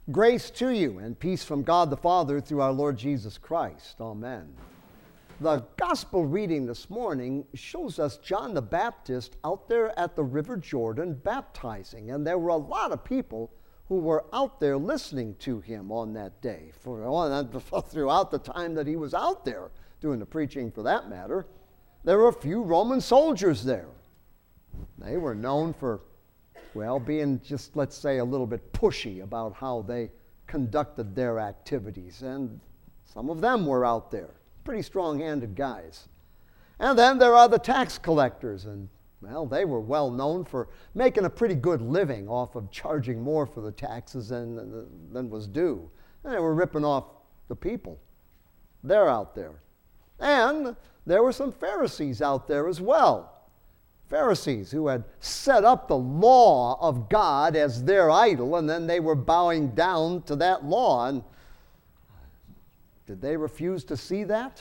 Grace to you and peace from God the Father through our Lord Jesus Christ. Amen. The gospel reading this morning shows us John the Baptist out there at the River Jordan baptizing. And there were a lot of people who were out there listening to him on that day, throughout the time that he was out there doing the preaching for that matter. There were a few Roman soldiers there. They were known for being just, let's say, a little bit pushy about how they conducted their activities. And some of them were out there. Pretty strong-handed guys. And then there are the tax collectors. And, they were well known for making a pretty good living off of charging more for the taxes than was due. And they were ripping off the people. They're out there. And there were some Pharisees out there as well. Pharisees who had set up the law of God as their idol, and then they were bowing down to that law. And did they refuse to see that?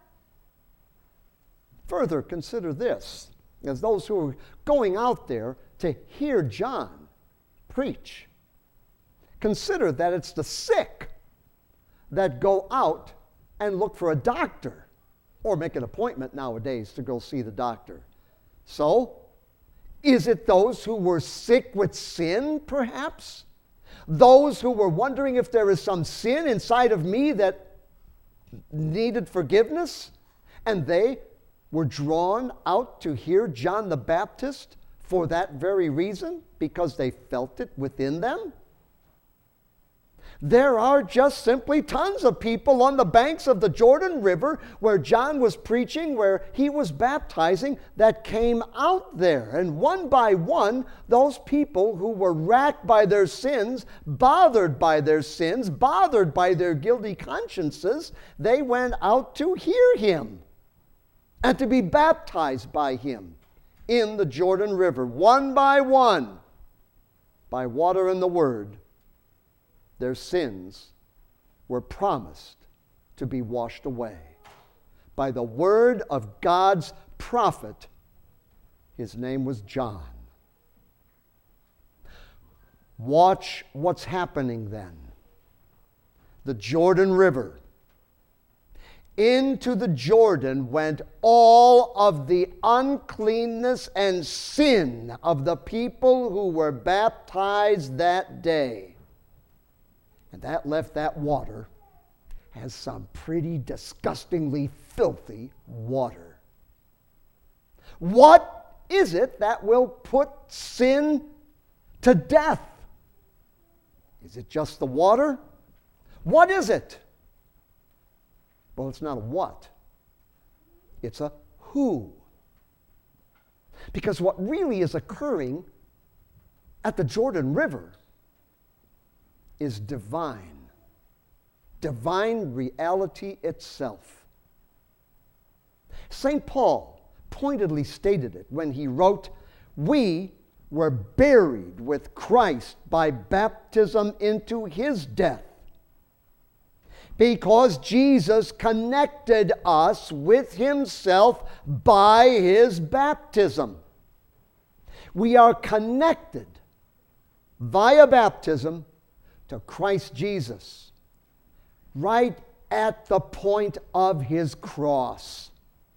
Further, consider this, as those who are going out there to hear John preach. Consider that it's the sick that go out and look for a doctor, or make an appointment nowadays to go see the doctor. So, is it those who were sick with sin, perhaps? Those who were wondering if there is some sin inside of me that needed forgiveness? And they were drawn out to hear John the Baptist for that very reason, because they felt it within them? There are just simply tons of people on the banks of the Jordan River where John was preaching, where he was baptizing, that came out there. And one by one, those people who were racked by their sins, bothered by their sins, bothered by their guilty consciences, they went out to hear him and to be baptized by him in the Jordan River. One by one, by water and the word, their sins were promised to be washed away by the word of God's prophet. His name was John. Watch what's happening then. The Jordan River. Into the Jordan went all of the uncleanness and sin of the people who were baptized that day. And that left that water as some pretty disgustingly filthy water. What is it that will put sin to death? Is it just the water? What is it? Well, it's not a what. It's a who. Because what really is occurring at the Jordan River is divine. Divine reality itself. St. Paul pointedly stated it when he wrote, "We were buried with Christ by baptism into his death, because Jesus connected us with himself by his baptism." We are connected via baptism to Christ Jesus, right at the point of his cross.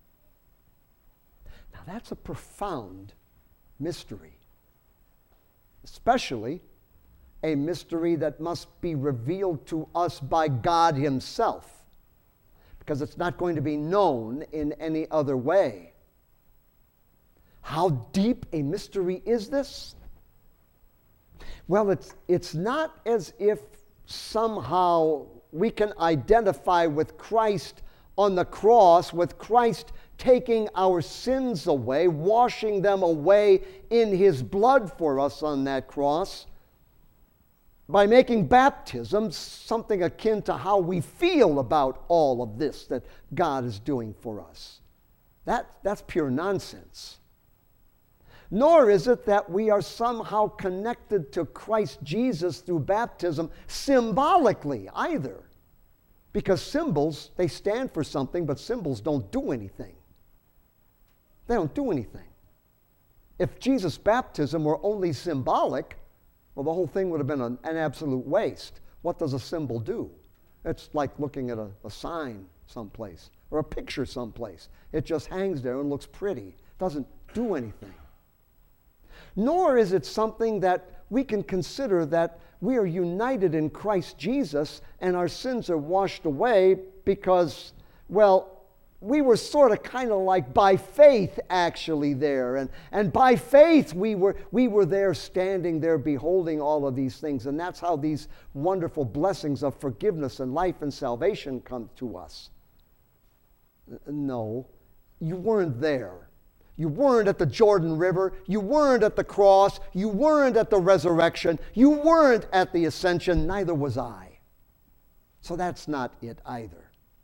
Now that's a profound mystery, especially a mystery that must be revealed to us by God himself, because it's not going to be known in any other way. How deep a mystery is this? Well, it's not as if somehow we can identify with Christ on the cross, with Christ taking our sins away, washing them away in his blood for us on that cross, by making baptism something akin to how we feel about all of this that God is doing for us. That's pure nonsense. Nor is it that we are somehow connected to Christ Jesus through baptism symbolically either. Because symbols, they stand for something, but symbols don't do anything. They don't do anything. If Jesus' baptism were only symbolic, well, the whole thing would have been an absolute waste. what does a symbol do? It's like looking at a sign someplace or a picture someplace. It just hangs there and looks pretty. It doesn't do anything. Nor is it something that we can consider that we are united in Christ Jesus and our sins are washed away because, well, we were sort of kind of like by faith actually there. And by faith we were there, standing there beholding all of these things. And that's how these wonderful blessings of forgiveness and life and salvation come to us. No, you weren't there. You weren't at the Jordan River. You weren't at the cross. You weren't at the resurrection. You weren't at the ascension. Neither was I. So that's not it either.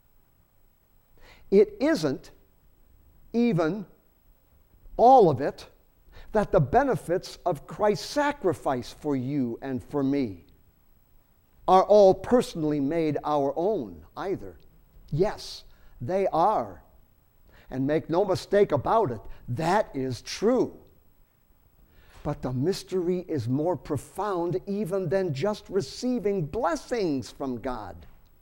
It isn't even all of it that the benefits of Christ's sacrifice for you and for me are all personally made our own either. Yes, they are. And make no mistake about it, that is true. But the mystery is more profound even than just receiving blessings from God.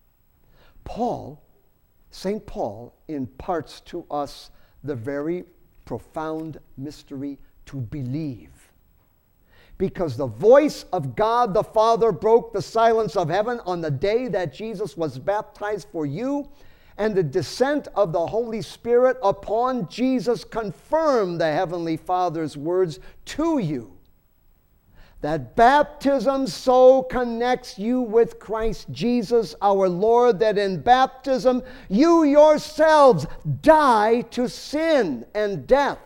St. Paul imparts to us the very profound mystery to believe. Because the voice of God the Father broke the silence of heaven on the day that Jesus was baptized for you, and the descent of the Holy Spirit upon Jesus confirmed the Heavenly Father's words to you. That baptism so connects you with Christ Jesus our Lord that in baptism you yourselves die to sin and death.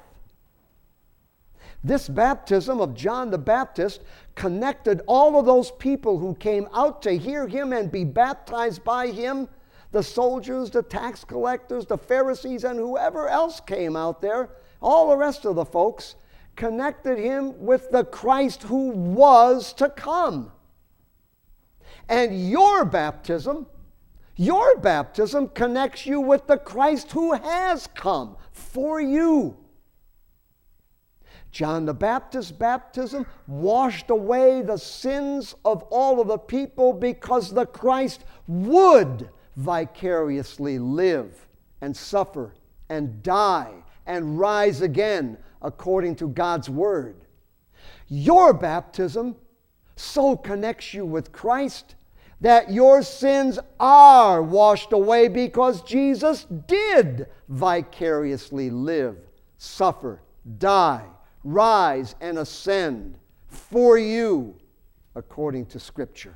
This baptism of John the Baptist connected all of those people who came out to hear him and be baptized by him, the soldiers, the tax collectors, the Pharisees, and whoever else came out there, all the rest of the folks, connected him with the Christ who was to come. And your baptism connects you with the Christ who has come for you. John the Baptist's baptism washed away the sins of all of the people because the Christ would vicariously live and suffer and die and rise again according to God's word. Your baptism so connects you with Christ that your sins are washed away because Jesus did vicariously live, suffer, die, rise, and ascend for you according to Scripture.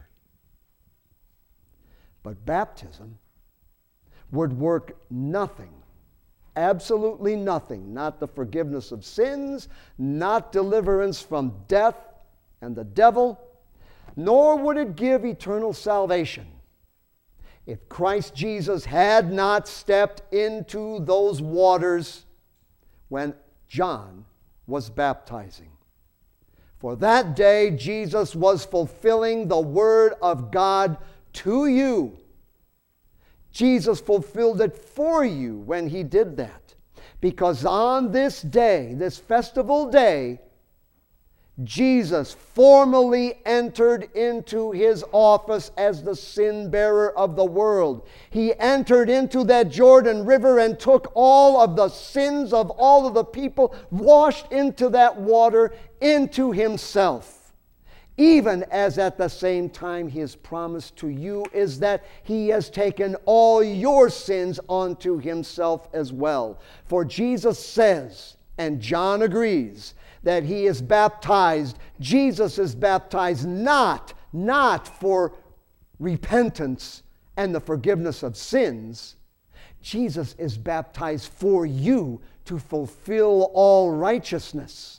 But baptism would work nothing, absolutely nothing, not the forgiveness of sins, not deliverance from death and the devil, nor would it give eternal salvation if Christ Jesus had not stepped into those waters when John was baptizing. For that day Jesus was fulfilling the word of God to you. Jesus fulfilled it for you when he did that. Because on this day, this festival day, Jesus formally entered into his office as the sin bearer of the world. He entered into that Jordan River and took all of the sins of all of the people, washed into that water, into himself. Even as at the same time his promise to you is that he has taken all your sins onto himself as well. For Jesus says, and John agrees, that he is baptized. Jesus is baptized not for repentance and the forgiveness of sins. Jesus is baptized for you to fulfill all righteousness,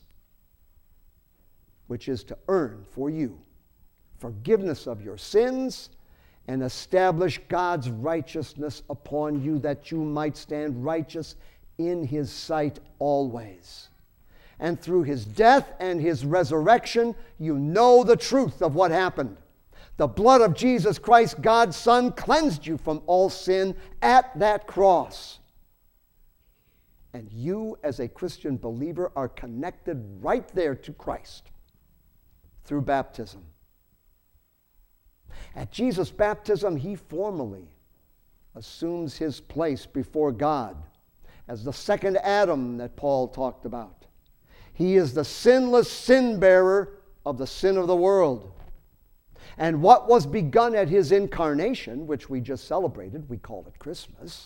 which is to earn for you forgiveness of your sins and establish God's righteousness upon you, that you might stand righteous in his sight always. And through his death and his resurrection, you know the truth of what happened. The blood of Jesus Christ, God's Son, cleansed you from all sin at that cross. And you, as a Christian believer, are connected right there to Christ through baptism. At Jesus' baptism, he formally assumes his place before God as the second Adam that Paul talked about. He is the sinless sin bearer of the sin of the world. And what was begun at his incarnation, which we just celebrated, we call it Christmas,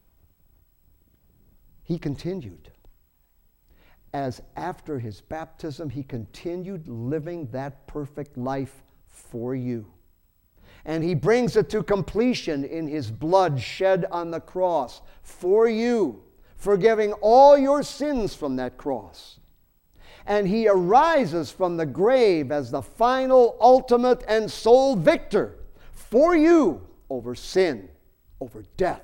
he continued. As after his baptism, he continued living that perfect life for you. And he brings it to completion in his blood shed on the cross for you, forgiving all your sins from that cross. And he arises from the grave as the final, ultimate, and sole victor for you over sin, over death,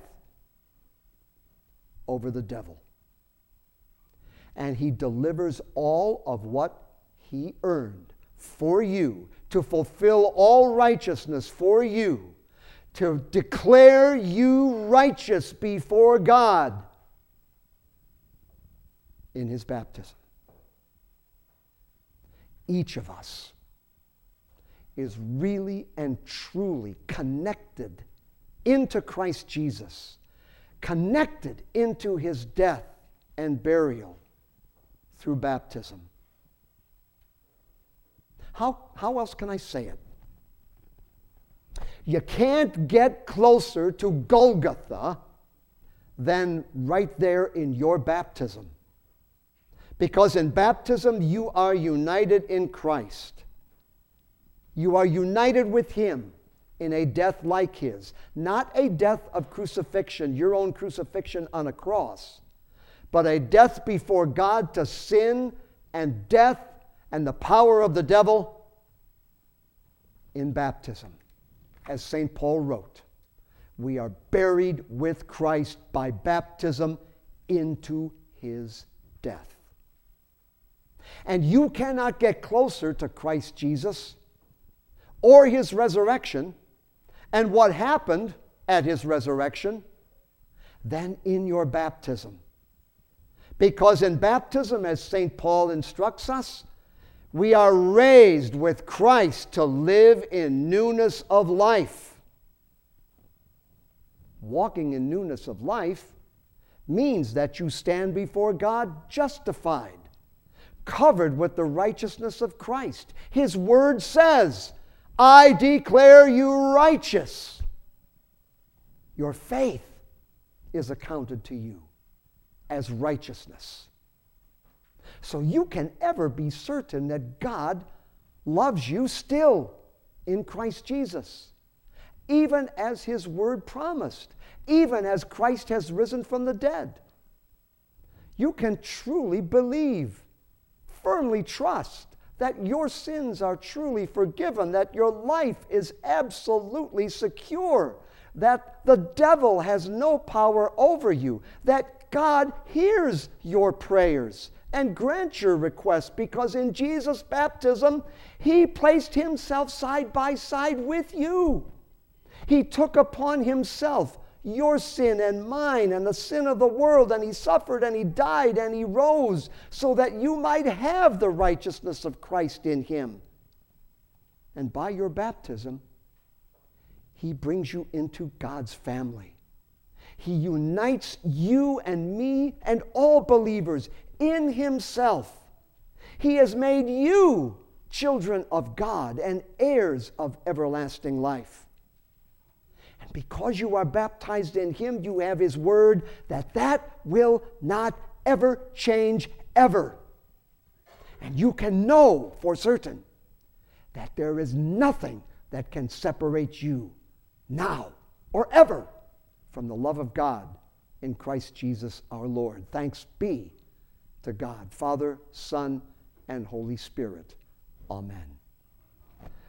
over the devil. And he delivers all of what he earned for you, to fulfill all righteousness for you, to declare you righteous before God in his baptism. Each of us is really and truly connected into Christ Jesus, connected into his death and burial through baptism. How else can I say it? You can't get closer to Golgotha than right there in your baptism. Because in baptism, you are united in Christ. You are united with him in a death like his. Not a death of crucifixion, your own crucifixion on a cross, but a death before God to sin and death and the power of the devil in baptism. As St. Paul wrote, we are buried with Christ by baptism into his death. And you cannot get closer to Christ Jesus or his resurrection and what happened at his resurrection than in your baptism. Because in baptism, as St. Paul instructs us, we are raised with Christ to live in newness of life. Walking in newness of life means that you stand before God justified, covered with the righteousness of Christ. His word says, I declare you righteous. Your faith is accounted to you as righteousness. So you can ever be certain that God loves you still in Christ Jesus, even as his word promised, even as Christ has risen from the dead. You can truly believe, firmly trust that your sins are truly forgiven, that your life is absolutely secure, that the devil has no power over you, that God hears your prayers and grants your requests, because in Jesus' baptism, he placed himself side by side with you. He took upon himself your sin and mine and the sin of the world, and he suffered and he died and he rose so that you might have the righteousness of Christ in him. And by your baptism, he brings you into God's family. He unites you and me and all believers in himself. He has made you children of God and heirs of everlasting life. And because you are baptized in him, you have his word that will not ever change, ever. And you can know for certain that there is nothing that can separate you now or ever from the love of God in Christ Jesus our Lord. Thanks be to God, Father, Son, and Holy Spirit. Amen.